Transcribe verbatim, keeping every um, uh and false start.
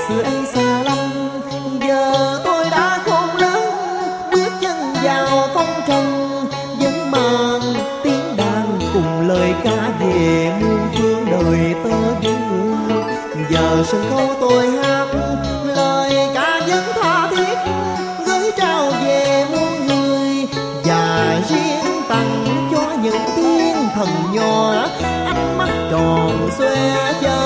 xưa ấy xa lắm, giờ tôi đã khôn lớn, bước chân vào phong trần, vẫn mang tiếng đàn cùng lời ca về muôn phương đời tơ vương. Giờ sân khấu tôi hát lời ca vẫn tha thiết, gửi trao về muôn người, và riêng tặng cho những thiên thần nhỏ ánh mắt tròn xoe.